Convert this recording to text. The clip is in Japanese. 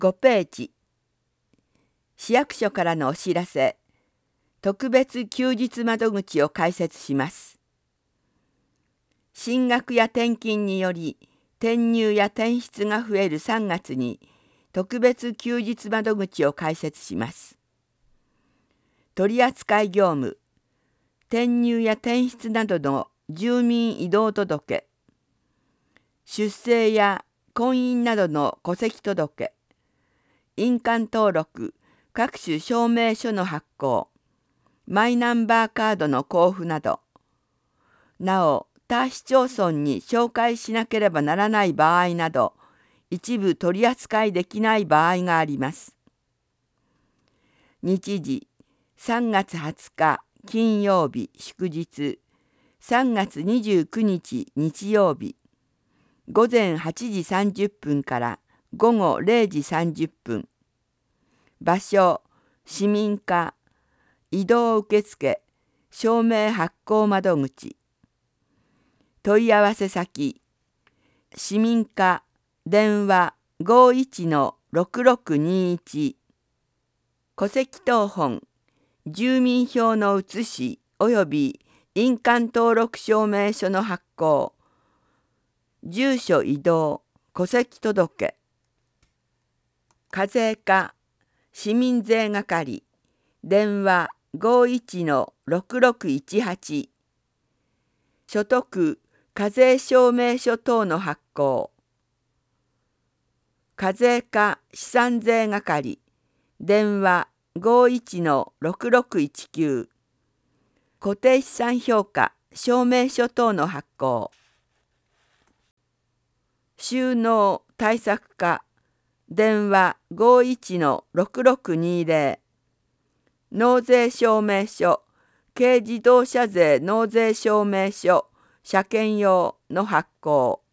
5ページ。市役所からのお知らせ。特別休日窓口を開設します。進学や転勤により転入や転出が増える3月に特別休日窓口を開設します。取扱業務、転入や転出などの住民移動届、出生や婚姻などの戸籍届、印鑑登録、各種証明書の発行、マイナンバーカードの交付など、なお他市町村に照会しなければならない場合など、一部取り扱いできない場合があります。日時、3月20日金曜日祝日、3月29日日曜日、午前8時30分から午後0時30分。場所、市民課、移動受付、証明発行窓口。問い合わせ先、市民課、電話51-6621。戸籍謄本、住民票の写し及び印鑑登録証明書の発行、住所移動、戸籍届。課税課、市民税係、電話51-6618。所得、課税証明書等の発行。課税課資産税係、電話51-6619。固定資産評価証明書等の発行。収納対策課、電話51-6620。納税証明書、軽自動車税納税証明書、車検用の発行。